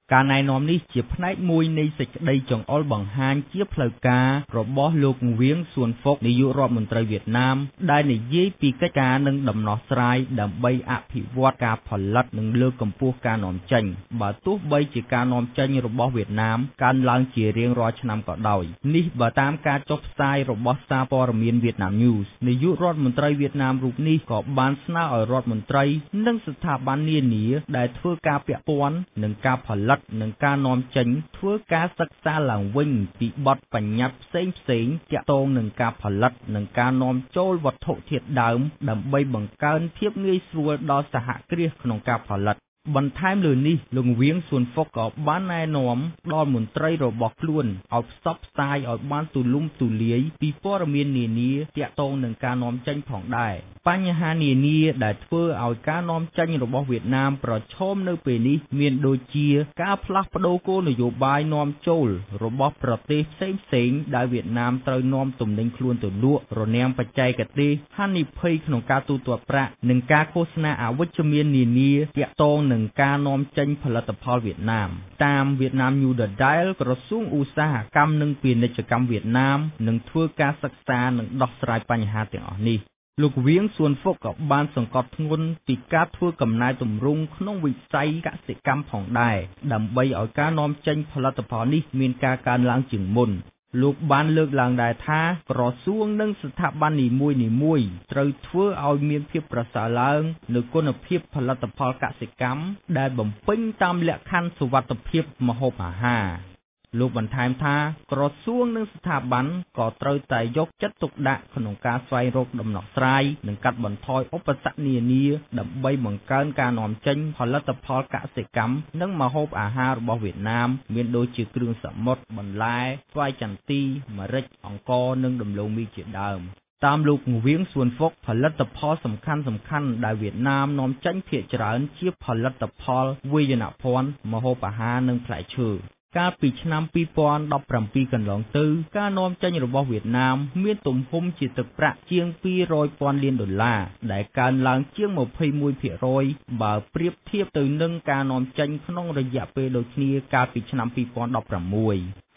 ការណែនាំនេះជាផ្នែកមួយនៃសេចក្តីចង្អុលបង្ហាញជាផ្លូវការរបស់លោកវៀងសួនហ្វុកនាយករដ្ឋមន្ត្រីវៀតណាមដែលនិយាយពីកិច្ចការនិងដំណោះស្រាយដើម្បីអភិវឌ្ឍការផលិតនិងលើកកម្ពស់ការនាំចេញបើទោះបីជាការនាំចេញរបស់វៀតណាមកើនឡើងជារៀងរាល់ឆ្នាំក៏ដោយនេះបើតាមការចុះផ្សាយរបស់សារព័ត៌មាន Vietnam News នាយករដ្ឋមន្ត្រីវៀតណាមរូបនេះក៏បានស្នើឲ្យរដ្ឋមន្ត្រីនិងស្ថាប័ននានាដែលធ្វើការពាក់ព័ន្ធនឹងការផលិតនិងការនាំចេញធ្វើការសិក្សាឡើងវិញពីបទបញ្ញត្តិផ្សេងផ្សេងទាក់ទងនឹងការផលិតនិងការនាំចូលវត្ថុធាតុដើមដើម្បីបង្កើនភាពងាយស្រួលដល់សហគ្រាសក្នុងការផលិតបន្ថែមលើនេះលោកវៀងសួនហ្វុកក៏បានណែនាំដល់មន្ត្រីរបស់ខ្លួនឲ្យផ្សព្វផ្សាយឲ្យបានទូលំទូលាយពីព័ត៌មាននានាទាក់ទងនឹងការនាំចេញផងដែរបញ្ហានានាដែលធ្វើឲ្យការនាំចេញរបស់វៀតណាមប្រឈមនៅពេលនេះមានដូចជាការផ្លាស់ប្ដូរគោលនយោបាយនាំចូលរបស់ប្រទេសផ្សេងផ្សេងដែលវៀតណាមត្រូវនាំទំនិញខ្លួនទៅលក់រនាំងបច្ចេកទេសហានិភ័យក្នុងការទូទាត់ប្រាក់និងការឃោសនាអវិជ្ជមាននានាទាក់ទងនឹងការនាំចេញផលិតផលវៀតណាមតាម Vietnam New Deal ក្រសួងឧស្សាហកម្មនិងពាណិជ្ជកម្មវៀតណាមនឹងធ្វើការសិក្សានិងដោះស្រាយបញ្ហាទាំងអស់នេះលោកវៀងសួនហ្វុកក៏បានសង្កត់ធ្ងន់ពីការធ្វើកំណែទម្រង់ក្នុងវិស័យកសិកម្មផងដែរដើម្បីឲ្យការនាំចេញផលិតផលនេះមានការកើនឡើងជាងមុនលោកបានលើកឡើងដែរថាក្រសួងនិងស្ថាប័ននីមួយៗត្រូវធ្វើឲ្យមានភាពប្រសើរឡើងនូវគុណភាពផលិតផលកសិកម្មដែលបំពេញតាមលក្ខខណ្ឌសុវត្ថិភាពម្ហូបអាហារលោកបន្ថែមថាក្រសួងនិងស្ថាប័នក៏ត្រូវតែយកចិត្តទុកដាក់ក្នុងការស្វែងរកដំណោះស្រាយនិងកាត់បន្ថយឧបសគ្គនានាដើម្បីបង្កើនការនាំចេញផលិតផលកសិកម្មនិងម្ហូបអាហាររបស់វៀតណាមមានដូចជាគ្រឿងសមុទ្របន្លែស្វាយចន្ទីម្រេចអង្ករនិងដំឡូងមីជាដើមតាមលោកវៀងសួនហ្វុកផលិតផលសំខាន់សំខាន់ដែលវៀតណាមនាំចេញភាគច្រើនជាផលិតផលវាយនភ័ណ្ឌម្ហូបអាហារនិងផ្លែឈើកាលពីឆ្នាំពីរពាន់ដប់ប្រាំពីរកន្លងទៅការនាំចេញរបស់វៀតណាមមានទំហំជាទឹកប្រាក់ជាងពីររយពាន់លានដុល្លារដែលកើនឡើងជាង ម្ភៃមួយភាគរយ បើប្រៀបធៀបទៅនឹងការនាំចេញក្នុងរយៈពេលដូចគ្នាកាលពីឆ្នាំពីរពាន់ដប់ប្រាំមួយ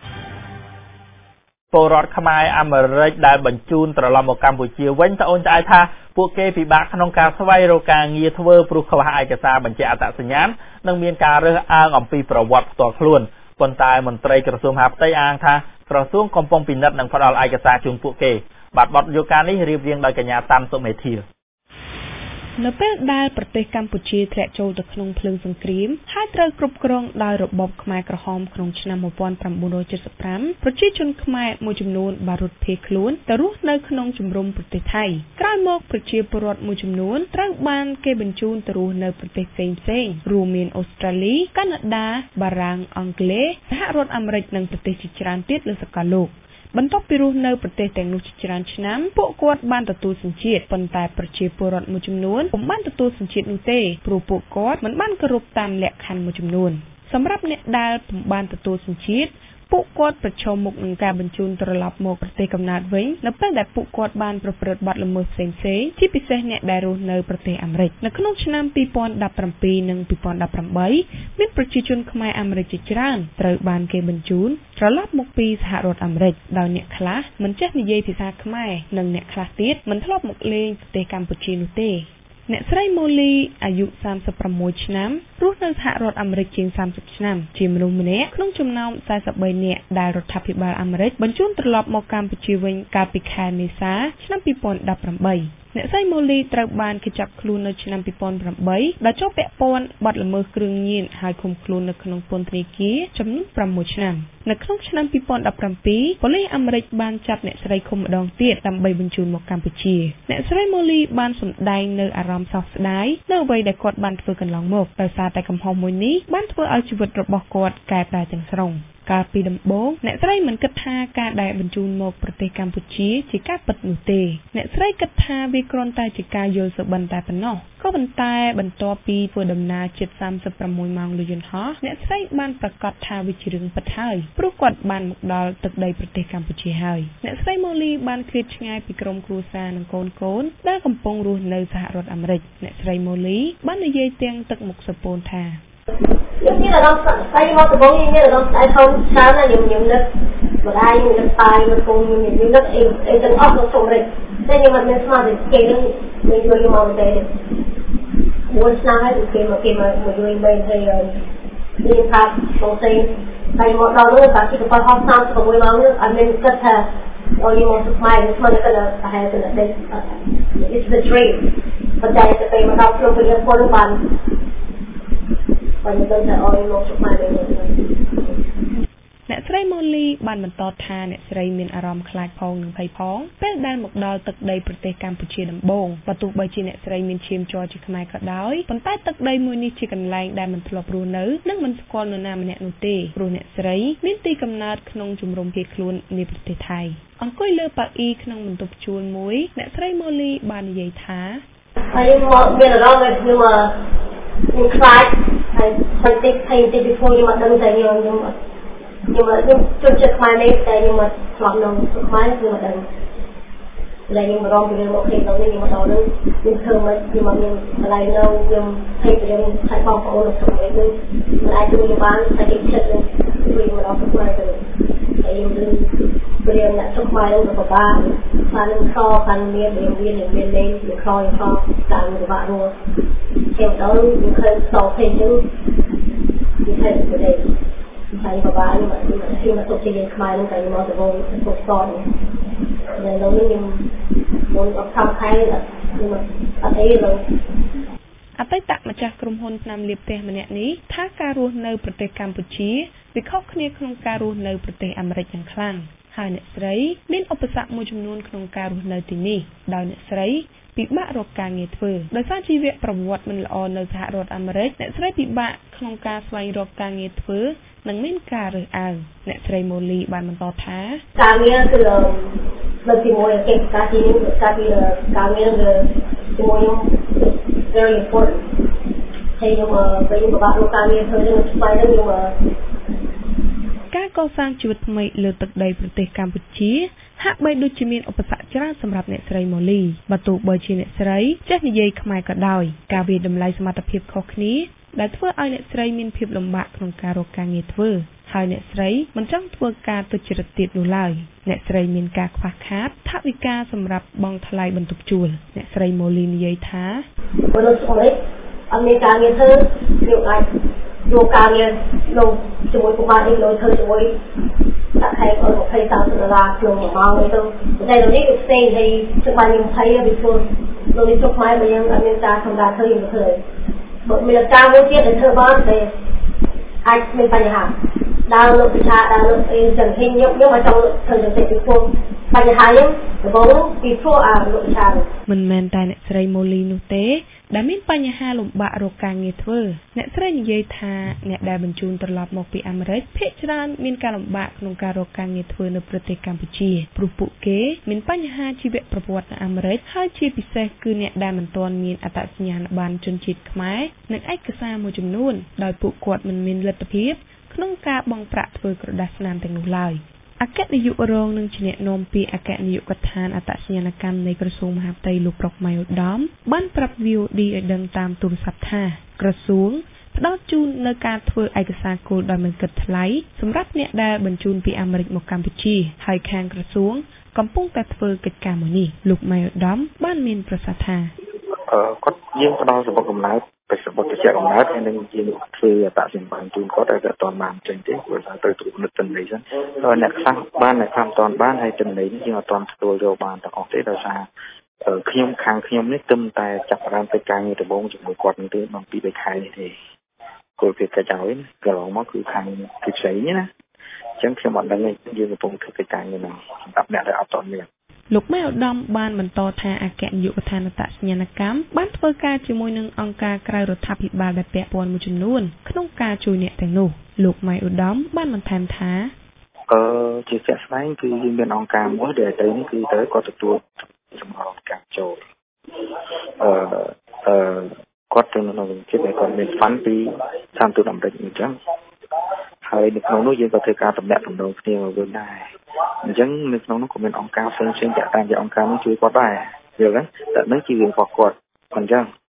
ពលរដ្ឋខ្មែរអាមេរិកដែលបញ្ជូនត្រឡប់មកកម្ពុជាវិញត្អូញត្អែថាពួកគេពិបាកក្នុងការស្វែងរកការងារធ្វើព្រោះខ្វះឯកសារបញ្ជាក់អត្តសញ្ញាណនិងមានការរើសអើងអំពីប្រវត្តិផ្ទាល់ខ្លួនប៉ុន្តែមន្ត្រីក្រសួងមហាផ្ទៃអាងថាក្រសួងកំពុងពិនិត្យនិងផ្ដល់ឯកសារជូនពួកគេបាទបទយការនេះរៀបរៀងដោយកញ្ញាតាន់សុមេធានៅពេលដែលប្រទេសកម្ពុជាធ្លាក់ចូលទៅក្នុងភ្លើងសង្គ្រាមហើយត្រូវគ្រប់គ្រងដោយរបបខ្មែរក្រហមក្នុងឆ្នាំmột nghìn chín trăm bảy mươi lămប្រជាជនខ្មែរមួយចំនួនបានរត់ភៀសខ្លួនទៅរស់នៅក្នុងជំរំប្រទេសថៃក្រោយមកប្រជាពលរដ្ឋមួយចំនួនត្រូវបានគេបញ្ជូនទៅរស់នៅប្រទេសផ្សេងៗរួមមានអូស្ត្រាលីកាណាដាបារាំងអង់គ្លេសសហរដ្ឋអាមេរិកនិងប្រទេសជាច្រើនទៀតលើសកលលោកបន្ទាប់ពីរស់នៅប្រទេសទាំងនោះជាច្រើនឆ្នាំពួកគាត់បានទទួលសញ្ជាតិប៉ុន្តែប្រជាពលរដ្ឋមួយចំនួនពុំបានទទួលសញ្ជាតិនោះទេព្រោះពួកគាត់មិនបានគោរពតាមលក្ខខណ្ឌមួយចំនួនសម្រាប់អ្នកដែលពុំបានទទួលសញ្ជាតិពួកគាត់ប្រឈមមុខនឹងការបញ្ជូនត្រឡប់មកប្រទេសកំណើតវិញនៅពេលដែលពួកគាត់បានប្រព្រឹត្តបទល្មើសផ្សេងៗជាពិសេសអ្នកដែលរស់នៅប្រទេសអាមេរិកនៅក្នុងឆ្នាំពីរពាន់ដប់ប្រាំពីរនិងពីរពាន់ដប់ប្រាំបីមានប្រជាជនខ្មែរអាមេរិកជាច្រើនត្រូវបានគេបញ្ជូនត្រឡប់មកពីសហរដ្ឋអាមេរិកដោយអ្នកខ្លះមិនចេះនិយាយភាសាខ្មែរនិងអ្នកខ្លះទៀតមិនធ្លាប់មកលេងប្រទេសកម្ពុជានោះទេអ្នកស្រីម៉ូលីអាយុសាមសិបប្រាំមួយឆ្នាំរស់នៅសហរដ្ឋអាមេរិកជាងសាមសិបឆ្នាំជាមនុស្សម្នាក់ក្នុងចំណោមសែសិបបីនាក់ដែលរដ្ឋាភិបាលអាមេរិកបញ្ជូនត្រឡប់មកកម្ពុជាវិញកាលពីខែមេសាឆ្នាំពីរពាន់ដប់ប្រាំបីអ្នកស្រីម៉ូលីត្រូវបានគេចាប់ខ្លួននៅឆ្នាំពីរពាន់ប្រាំបីដោយជាប់ពាក់ព័ន្ធបទល្មើសគ្រឿងញៀនហើយឃុំខ្លួននៅក្នុងពន្ធនាគារចំនួនប្រាំមួយឆ្នាំនៅក្នុងឆ្នាំពីរពាន់ដប់ប្រាំពីរប៉ូលីសអាមេរិកបានចាប់អ្នកស្រីឃុំម្ដងទៀតដើម្បីបញ្ជូនមកកម្ពុជាអ្នកស្រីម៉ូលីបានសម្ដែងនៅអារម្មណ៍សោកស្ដាយនៅអ្វីដែលគាត់បានធ្វើកន្លងមកដោយសារតែកំហុសមួយនេះបានធ្វើឲ្យជីវិតរបស់គាត់កែប្រែទាំងស្រុងកាលពីដំបូងអ្នកស្រីមិនគិតថាការដែលបញ្ជូនមកប្រទេសកម្ពុជាជាការពិតនោះទេអ្នកស្រីគិតថាវាគ្រាន់តែជាការយល់សុបិនតែប៉ុណ្ណោះក៏ប៉ុន្តែបន្ទាប់ពីធ្វើដំណើរជិតសាមសិបប្រាំមួយម៉ោងលើយន្តហោះអ្នកស្រីបានប្រកាសថាវាជារឿងពិតហើយព្រោះគាត់បានមកដល់ទឹកដីប្រទេសកម្ពុជាហើយអ្នកស្រីម៉ូលីបានឃ្លាតឆ្ងាយពីក្រុមគ្រួសារនិងកូនកូនដែលកំពុងរស់នៅសហរដ្ឋអាមេរិកអ្នកស្រីម៉ូលីបាននិយាយទាំងទឹកមុខសពោនថា nhưng như là đông say một cái bông như là đông say không sáng là nhiều nhiều nước mà ai những cái tài mà cùng những những nước em em từng ốc nó sổ rịch thế nhưng mà mình sao thì kể đến mình chơi màu thế muốn sao hay thì kể mà kể mà mình chơi mình thì liên pháp sổ say say một đầu nữa cả khi cái phần học sao có mùi máu nữa anh mình cất thà or you want to smile this one is gonna have gonna this it's the dream but then it's the thing about flow for your phone one when you go to all you want to smile អ្នកស្រីម៉ូលីបានបន្តថាអ្នកស្រីមានអារម្មណ៍ខ្លាចផងនិងភ័យផងពេលដែលមកដល់ទឹកដីប្រទេសកម្ពុជាដំបូងបើទោះបីជាអ្នកស្រីមានឈាមជ័រជាខ្មែរក៏ដោយប៉ុន្តែទឹកដីមួយនេះជាកន្លែងដែលមិនធ្លាប់រស់នៅនិងមិនស្គាល់នរណាម្នាក់នោះទេព្រោះអ្នកស្រីមានទីកំណើតក្នុងជំរំភៀសខ្លួននៃប្រទេសថៃអង្គុយលើប៉ាអ៊ីក្នុងបន្ទប់ជួលមួយអ្នកស្រីម៉ូលីបាននិយាយថាហើយមកមានអារម្មណ៍ថាខ្ញុំខ្លាចហើយហើយតិចថៃតិចពីព្រោះខ្ញុំអត់ដឹងតែខ្ញុំខ្ញុំnhưng mà nhưng chung chất mai này tại nhưng mà lọt nồng mai nhưng mà đừng là nhưng mà rong thì một khi đầu nhưng mà đầu nó nhưng thường mà nhưng mà nhưng lại đâu nhưng hay thì nhưng phải phòng phòng được xong đấy nhưng mà ai chung như bán phải định chất lên vì mà đó sức mai rồi tại nhưng đừng bây giờ là sức mai đâu được ba phan lên kho phan miên miên miên miên miên lên miên kho miên kho càng của bạn luôn theo đó những khơi sầu thêm chứ những khơi của đây Saya bawa ni macam ni, saya nak cakap yang kemarin kali mau sebut sebut soal ni. Dan lalu ni muốn tham khai là nhưng mà ở đây rồi អតីតម្ចាស់ក្រុមហ៊ុនឆ្នាំលៀបផ្ទះម្នាក់នេះថាការរស់នៅប្រទេសកម្ពុជាវាខុសគ្នាក្នុងការរស់នៅប្រទេសអាមេរិកយ៉ាងខ្លាំងហើយអ្នកស្រីមានឧបសគ្គមួយចំនួនក្នុងការរស់នៅទីនេះដោយអ្នកស្រីពិបាករកការងារធ្វើដោយសារជីវប្រវត្តិមិនល្អនៅសហរដ្ឋអាមេរិកអ្នកស្រីពិបាកក្នុងការស្វែងរកការងារធ្វើនិងមានការរើសអើងអ្នកស្រីម៉ូលីបានបន្តថាការងារគឺលើកទីមួយគេការទីការទីការងារគឺជាមួយខ្ញុំ very important ហើយខ្ញុំពេលខ្ញុំពិបាករកការងារធ្វើនឹងស្វែងរកខ្ញុំការកសាងជីវិតថ្មីលើទឹកដីប្រទេសកម្ពុជាហាក់បីដូចជាមានឧបសគ្គច្រើនសម្រាប់អ្នកស្រីម៉ូលីបើទោះបីជាអ្នកស្រីចេះនិយាយខ្មែរក៏ដោយការវាយតម្លៃសមត្ថភាពខុសគ្នាដែលធ្វើឲ្យអ្នកស្រីមានភាពលំបាកក្នុងការរកការងារធ្វើហើយអ្នកស្រីមិនចង់ធ្វើការទុច្ចរិតទៀតនោះឡើយអ្នកស្រីមានការខ្វះខាតថវិកាសម្រាប់បង់ថ្លៃបន្ទប់ជួលអ្នកស្រីម៉ូលីនិយាយថាមនុស្សស្រីអត់មានការងារធ្វើខ្ញុំអាចយកការងារលោកជាមួយពុកម៉ែនេះលោកធ្វើជាមួយដាក់ខែអត់ยี่สิบ 30ដុល្លារក្នុងមួយម៉ោងនេះទៅតែលោកនេះគឺផ្សេងហើយជួយបានខ្ញុំ20ពីព្រោះលោកនេះទុកម៉ែបើយើងអត់មានការសម្រាប់ធ្វើយើងធ្វើបើមានការមួយទៀតដែលធ្វើបានតែអាចមានបញ្ហាដើរលោកពិសាដើរលោកអីចឹងហិញខ្ញុំខ្ញុំមកចង់ធ្វើយ៉ាងតិចពីព្រោះបញ្ហាយើងដំបូងពីព្រោះអាលោកពិសាមិនមែនតែអ្នកស្រីម៉ូលីនោះទេដែលមានបញ្ហាលំបាករកការងារធ្វើអ្នកស្រីនិយាយថាអ្នកដែលបញ្ជូនត្រឡប់មកពីអាមេរិកភាគច្រើនមានការលំបាកក្នុងការរកការងារធ្វើនៅប្រទេសកម្ពុជាព្រោះពួកគេមានបញ្ហាជីវប្រវត្តិនៅអាមេរិកហើយជាពិសេសគឺអ្នកដែលមិនទាន់មានអត្តសញ្ញាណប័ណ្ណជនជាតិខ្មែរនិងឯកសារមួយចំនួនដោយពួកគាត់មិនមានលទ្ធភាពក្នុងការបង់ប្រាក់ធ្វើក្រដាសស្នាមទាំងនោះឡើយអគ្គនាយករងនឹងជាអ្នកនាំពាក្យអគ្គនាយកដ្ឋានអត្តសញ្ញាណកម្មនៃក្រសួងមហាផ្ទៃលោកប្រុកម៉ៃឧត្តមបានប្រាប់ វី អូ ឌី ឲ្យដឹងតាមទូរស័ព្ទថាក្រសួងផ្ដល់ជូននៅការធ្វើឯកសារគោលដោយមិនគិតថ្លៃសម្រាប់អ្នកដែលបញ្ជូនពីអាមេរិកមកកម្ពុជាហើយខាងក្រសួងកំពុងតែធ្វើកិច្ចការមួយនេះលោកម៉ៃឧត្តមបានមានប្រសាសន៍ថាអឺគាត់យើងផ្ដល់សម្បត្តិកំណើតបេសកបុត្រជាកំណើតហើយនឹងយើងធ្វើអត្តសញ្ញាណប័ណ្ណជូនគាត់តែគាត់អត់បានចេញទេព្រោះថាត្រូវត្រួតពិនិត្យទិន្នន័យសិនហើយអ្នកខ្លះបានអ្នកខ្លះមិនទាន់បានហើយទិន្នន័យនេះយើងអត់ទាន់ទទួលយកបានទាំងអស់ទេដោយសារខ្ញុំខាងខ្ញុំនេះទឹមតែចាប់ផ្ដើមទៅការងារដំបូងជាមួយគាត់នេះទេបានពីរបីខែនេះទេគោលគេកាច់ឲ្យកន្លងមកគឺខាងគេផ្សេងណាអញ្ចឹងខ្ញុំអត់ដឹងទេយើងកំពុងធ្វើកិច្ចការងារហ្នឹងសម្រាប់អ្នកដែលអត់ទាន់មានលោកម៉ែឧត្តមបានបន្តថាអគ្គនាយកដ្ឋានអត្តសញ្ញាណកម្មបានធ្វើការជាមួយនឹងអង្គការក្រៅរដ្ឋាភិបាលដែលពាក់ព័ន្ធមួយចំនួនក្នុងការជួយអ្នកទាំងនោះលោកម៉ែឧត្តមបានបន្ថែមថាអឺជាជាក់ស្ដែងគឺយើងមានអង្គការមួយដែលទៅនេះគឺទៅគាត់ទទួលសម្រាប់ការចូលអឺអឺគាត់ទៅនៅក្នុងជាតិដែលគាត់មាន fund ពីតាមទូតអាមេរិកអញ្ចឹងហើយនៅក្នុងនោះយើងក៏ធ្វើការតំណាក់តំណងគ្នាមកវិញដែរអញ្ចឹងនៅក្នុងនោះក៏មានអង្គការផ្សេងៗតាក់តែងជាអង្គការនោះជួយគាត់ដែរយល់ទេតែនឹងជារឿងរបស់គាត់អញ្ចឹង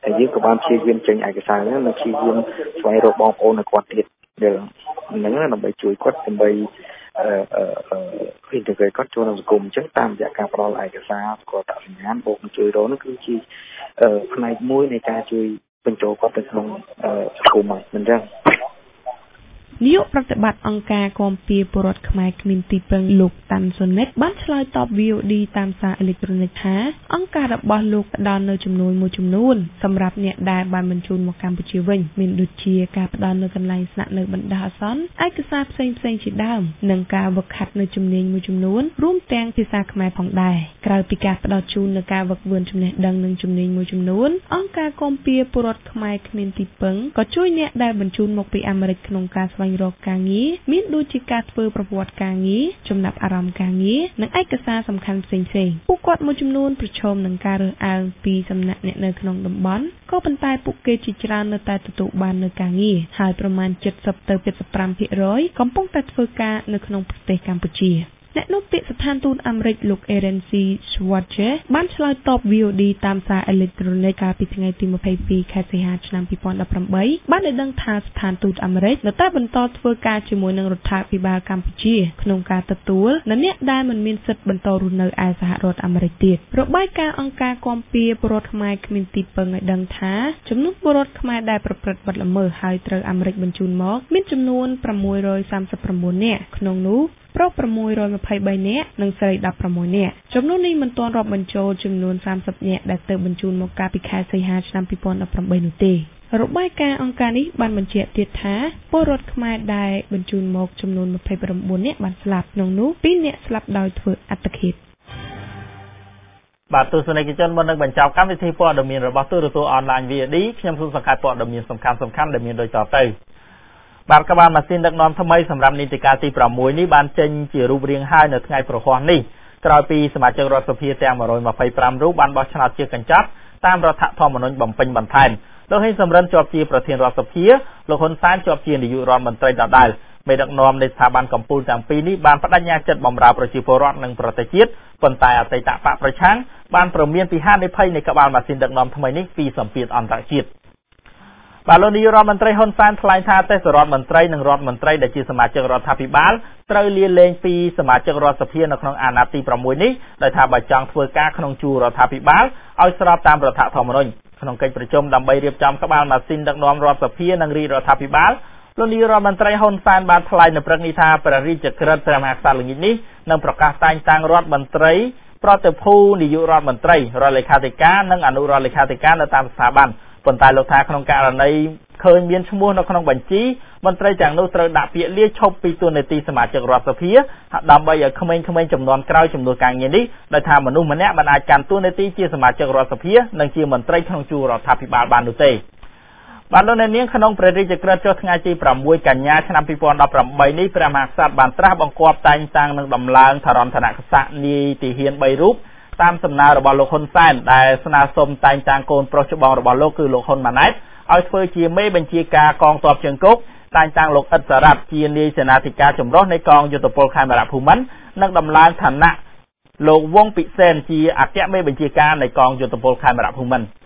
តែយើងក៏បានព្យាយាមចេញឯកសារហ្នឹងនិងព្យាយាមស្វែងរកបងប្អូននៅគាត់ទៀតដែលហ្នឹងដើម្បីជួយគាត់ដើម្បីអឺអឺអឺ integrate គាត់ចូលក្នុងសង្គមអញ្ចឹងតាមរយៈការផ្ដល់ឯកសារគាត់ដាក់សញ្ញាបូកជួយរកនោះគឺជាផ្នែកមួយនៃការជួយបញ្ចូលគាត់ទៅក្នុងសង្គមហ្នឹងអញ្ចឹងនាយកប្រតិបត្តិអង្គការគាំពារពលរដ្ឋខ្មែរគ្មានទីពឹងលោកតាន់សុនិតបានឆ្លើយតប វី អូ ឌី តាមសារអេឡិចត្រូនិកថាអង្គការរបស់លោកផ្ដល់នូវចំនួនមួយចំនួនសម្រាប់អ្នកដែលបានបញ្ជូនមកកម្ពុជាវិញមានដូចជាការផ្ដល់នូវកន្លែងស្នាក់នៅបណ្ដោះអាសន្នឯកសារផ្សេងផ្សេងជាដើមនិងការវឹកហាត់នៅជំនាញមួយចំនួនរួមទាំងភាសាខ្មែរផងដែរក្រៅពីការផ្ដល់ជូននូវការវឹកវើចំណេះដឹងនិងជំនាញមួយចំនួនអង្គការគាំពារពលរដ្ឋខ្មែរគ្មានទីពឹងក៏ជួយអ្នកដែលបញ្ជូនមកពីអាមេរិកក្នុងការស្វែងរកការងារមានដូចជាការធ្វើប្រវត្តិការងារចំណាប់អារម្មណ៍ការងារនិងឯកសារសំខាន់ផ្សេងៗពួកគាត់មួយចំនួនប្រឈមនឹងការរើសអើងពីសំណាក់អ្នកនៅក្នុងតំបន់ក៏ប៉ុន្តែពួកគេជាច្រើននៅតែទទួលបាននូវការងារហើយប្រមាណ เจ็ดสิบ ទៅ เจ็ดสิบห้า% កំពុងតែធ្វើការនៅក្នុងប្រទេសកម្ពុជាអ្នកនាំពាក្យស្ថានទូតអាមេរិកលោក Aaron C. Schwartz បានឆ្លើយតប វី អូ ឌី តាមសារអេឡិចត្រូនិកកាលពីថ្ងៃទីยี่สิบสองខែសីហាឆ្នាំยี่สิบสิบแปดបានឲ្យដឹងថាស្ថានទូតអាមេរិកនៅតែបន្តធ្វើការជាមួយនឹងរដ្ឋាភិបាលកម្ពុជាក្នុងការទទួលនៅអ្នកដែលមិនមានសិទ្ធិបន្តរស់នៅឯសហរដ្ឋអាមេរិកទៀតរបាយការណ៍អង្គការគាំពារពលរដ្ឋខ្មែរគ្មានទីពឹងឲ្យដឹងថាចំនួនពលរដ្ឋខ្មែរដែលប្រព្រឹត្តបទល្មើសហើយត្រូវអាមេរិកបញ្ជូនមកមានចំនួនsáu三九នាក់ក្នុងនោះប្រុសsáuยี่สิบสามនាក់និងស្រីสิบหกនាក់ចំនួននេះមិនទាន់រាប់បញ្ចូលចំនួនสามสิบនាក់ដែលទៅបញ្ជូនមកកាលពីខែសីហាឆ្នាំยี่สิบสิบแปดនោះទេរបាយការណ៍អង្គការនេះបានបញ្ជាក់ទៀតថាពលរដ្ឋខ្មែរដែលបញ្ជូនមកចំនួនยี่สิบเก้าនាក់បានស្លាប់ក្នុងនោះពីរនាក់ស្លាប់ដោយធ្វើអត្តឃាតបាទទស្សនិកជនមុននឹងបញ្ចប់កម្មវិធីព័ត៌មានរបស់ទូរទស្សន៍អនឡាញ វី អូ ឌី ខ្ញុំសូមសង្ខេបព័ត៌មានសំខាន់ៗដែលមានដូចតទៅបាទក្បាលម៉ាស៊ីនដឹកនាំថ្មីសម្រាប់នីតិកាលទីsáuនេះបានចេញជារូបរាងហើយនៅថ្ងៃប្រហ័សនេះក្រោយពីសមាជិករដ្ឋសភាទាំងmột trăm hai mươi lămរូបបានបោះឆ្នោតជាកញ្ចប់តាមរដ្ឋធម្មនុញ្ញបំពេញបន្ថែមលោកហ៊ុនសំរិនជាប់ជាប្រធានរដ្ឋសភាលោកហ៊ុនសែនជាប់ជានាយករដ្ឋមន្ត្រីដដែលមេដឹកនាំនៃស្ថាប័នកម្ពុជាទាំងពីរនេះបានបដិញ្ញាចិត្តបម្រើប្រជាពលរដ្ឋនិងប្រទេសជាតិប៉ុន្តែអតីតបកប្រឆាំងបានព្រមានពីហានិភ័យនៃក្បាលម៉ាស៊ីនដឹកនាំថ្មីនេះពីសម្ពាធអន្តរជាតិបាទលោកនាយករដ្ឋមន្ត្រីហ៊ុនសែនថ្លែងថាទេសរដ្ឋមន្ត្រីនិងរដ្ឋមន្ត្រីដែលជាសមាជិករដ្ឋាភិបាលត្រូវលាលែងពីសមាជិករដ្ឋសភានៅក្នុងអាណត្តិទីsáuនេះដោយថាបើចង់ធ្វើការក្នុងជួររដ្ឋាភិបាលឲ្យស្របតាមរដ្ឋធម្មនុញ្ញក្នុងកិច្ចប្រជុំដើម្បីរៀបចំក្បាលម៉ាស៊ីនដឹកនាំរដ្ឋសភានិងរាជរដ្ឋាភិបាលលោកនាយករដ្ឋមន្ត្រីហ៊ុនសែនបានថ្លែងនៅព្រឹកនេះថាព្រះរាជក្រឹត្យព្រះមហាក្សត្រល្ងាចនេះនឹងប្រកាសតែងតាំងរដ្ឋមន្ត្រីប្រតិភូនាយករដ្ឋមន្ត្រីរដ្ឋលេខាធិការនិងអនុរដ្ឋលេខាធិការនៅតាមស្ថាប័នប៉ុន្តែលោកថាក្នុងករណីឃើញមានឈ្មោះនៅក្នុងបញ្ជីមន្ត្រីទាំងនោះត្រូវដាក់ពាក្យលាឈប់ពីតួនាទីសមាជិករដ្ឋសភាដើម្បីឲ្យក្មេងៗចំនួនក្រោយចំនួនការងារនេះដោយថាមនុស្សម្នាក់មិនអាចកាន់តួនាទីជាសមាជិករដ្ឋសភានិងជាមន្ត្រីក្នុងជួររដ្ឋាភិបាលបាននោះទេបាទលោកអ្នកនាងក្នុងព្រះរាជក្រឹត្យចុះថ្ងៃទីsáuកញ្ញាឆ្នាំยี่สิบสิบแปดនេះព្រះមហាក្សត្របានត្រាស់បង្គាប់តែងតាំងនឹងដំឡើងថរន្តនក្សត្រនាយទាហានបីរូបតាមសំណើរបស់លោកហ៊ុនសែនដែលស្នើសុំតែងតាំងកូនប្រុសច្បងរបស់លោកគឺលោកហ៊ុនម៉ាណែតឲ្យធ្វើជាមេបញ្ជាការកងទ័ពជើងគោកតែងតាំងលោកអ៊ិតសារ៉ាត់ជានាយសេនាធិការចម្រុះនៃកងយុទ្ធពលខេមរភូមិន្ទនិងដំឡើងឋានៈលោកវងពិសេនជាអគ្គមេបញ្ជាការនៃកងយុទ្ធពលខេមរភូមិន្ទ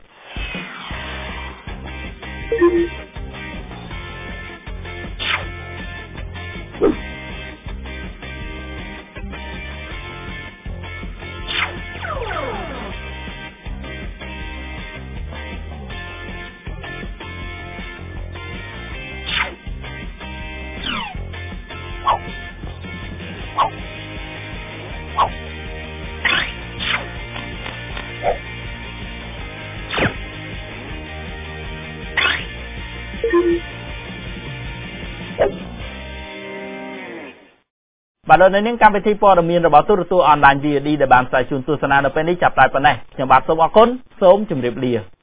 បាទលោកនាងកម្មវិធីព័ត៌មានរបស់ទូរទស្សន៍អនឡាញ វី អូ ឌី ដែលបានផ្សាយជូនទស្សនានៅពេលនេះចាប់តែប៉ុណ្ណេះខ្ញុំបាទសូមអរគុណសូមជម្រាបលា